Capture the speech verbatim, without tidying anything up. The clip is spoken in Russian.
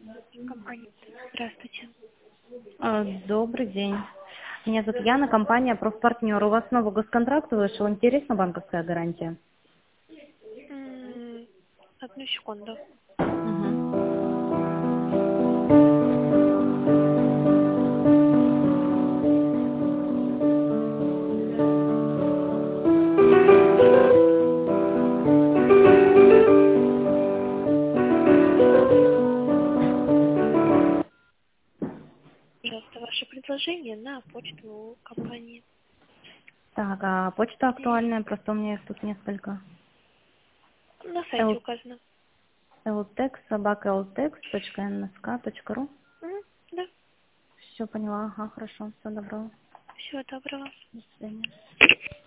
Компания. Здравствуйте. А, Добрый день. Меня зовут Яна, компания «Профпартнер». У вас новый госконтракт вышел. Интересна банковская гарантия? М, Одну секунду. Мгм. Пожалуйста, ваше предложение на почту компании. Так, а почта актуальная, просто у меня их тут несколько. На сайте L- указано. ltex, собака ltex точка эн эс ка точка ру. Мгм, Да. Все поняла, ага, хорошо, всего доброго. Всего доброго. До свидания.